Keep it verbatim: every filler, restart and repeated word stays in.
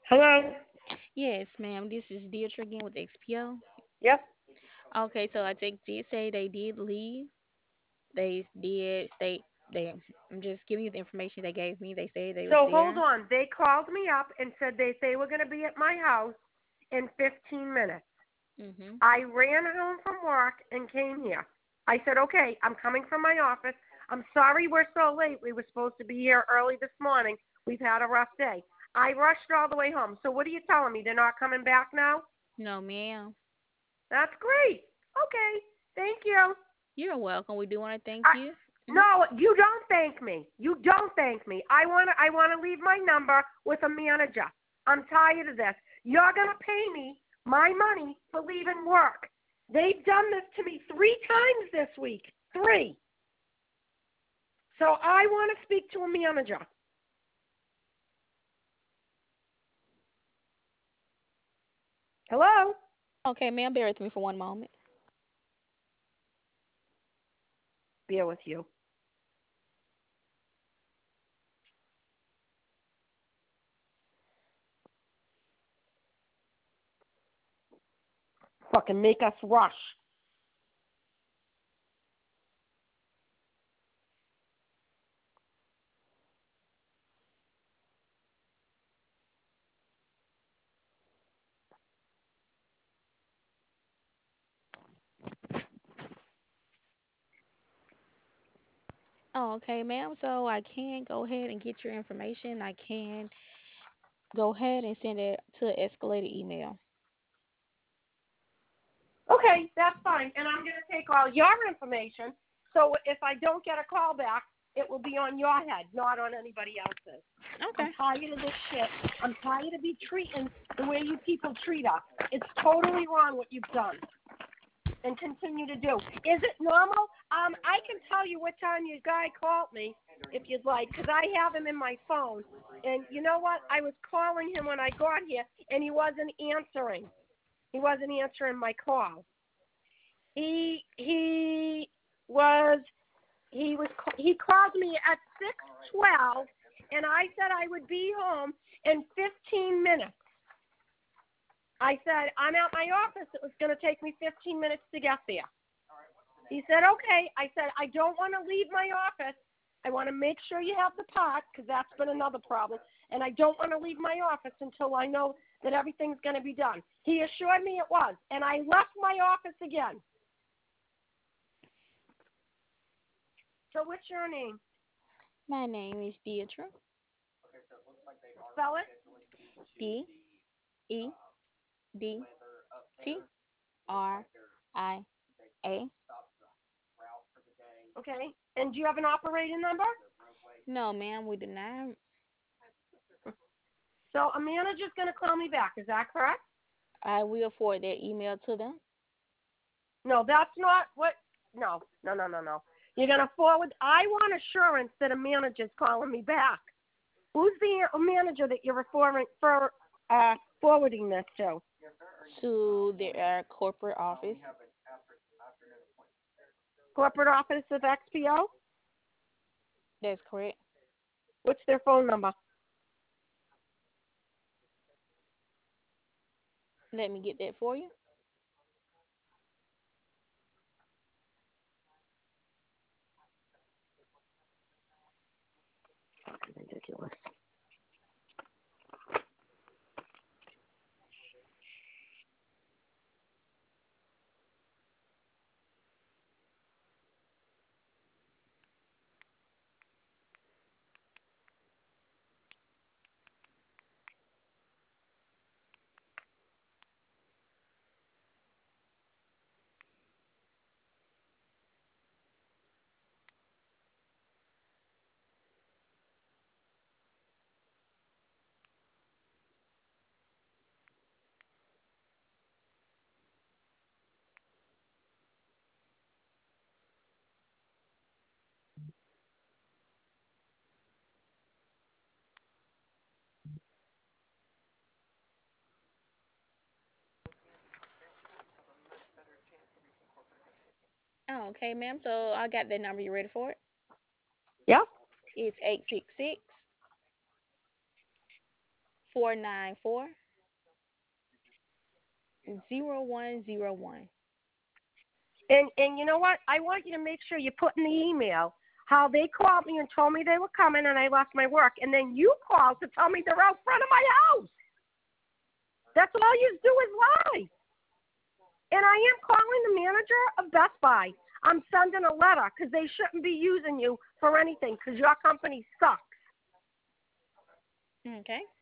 Hello? Yes, ma'am. This is Deirdre again with X P O. Yep. Okay, so I think did say they did leave. They did state they. I'm just giving you the information they gave me. They said they was So hold there. on. They called me up and said they, they were going to be at my house in fifteen minutes. Mhm. I ran home from work and came here. I said, okay, I'm coming from my office. I'm sorry we're so late. We were supposed to be here early this morning. We've had a rough day. I rushed all the way home. So what are you telling me? They're not coming back now? No, ma'am. That's great. Okay. Thank you. You're welcome. We do want to thank I, you. Mhm. no, you don't thank me. You don't thank me. I want to. I want to leave my number with a manager. I'm tired of this. You're gonna pay me my money for leaving work. They've done this to me three times this week. Three. So I want to speak to a manager. Hello. Okay, ma'am. Bear with me for one moment. Bear with you. Fucking make us rush. Oh, okay, ma'am. So I can go ahead and get your information. I can go ahead and send it to an escalated email. Okay, that's fine. And I'm going to take all your information. So if I don't get a call back, it will be on your head, not on anybody else's. I'm Okay. tired of this shit. I'm tired of be treating the way you people treat us. It's totally wrong what you've done and continue to do. Is it normal? Um, I can tell you what time your guy called me if you'd like, because I have him in my phone. And you know what? I was calling him when I got here, and he wasn't answering. He wasn't answering my call. He he was he was he called me at six twelve, and I said I would be home in fifteen minutes. I said I'm at my office. It was going to take me fifteen minutes to get there. He said okay. I said I don't want to leave my office. I want to make sure you have the pot because that's been another problem, and I don't want to leave my office until I know that everything's going to be done. He assured me it was, and I left my office again. So what's your name? My name is Deirdre. Spell it. D E D T R I A. Okay. And do you have an operating number? No, ma'am, we do not. So a manager's going to call me back. Is that correct? I will forward that email to them. No, that's not what. No, no, no, no, no. You're going to forward. I want assurance that a manager's calling me back. Who's the manager that you're referring for uh, forwarding this to? To their corporate office. Corporate office of X P O? That's correct. What's their phone number? Let me get that for you. Ridiculous. Oh, okay, ma'am. So I got that number. You ready for it? Yep. It's eight six six, four nine four zero one zero one. And and you know what? I want you to make sure you put in the email how they called me and told me they were coming and I left my work. And then you called to tell me they're out front of my house. That's all you do is lie. And I am calling the manager of Best Buy. I'm sending a letter because they shouldn't be using you for anything because your company sucks. Okay.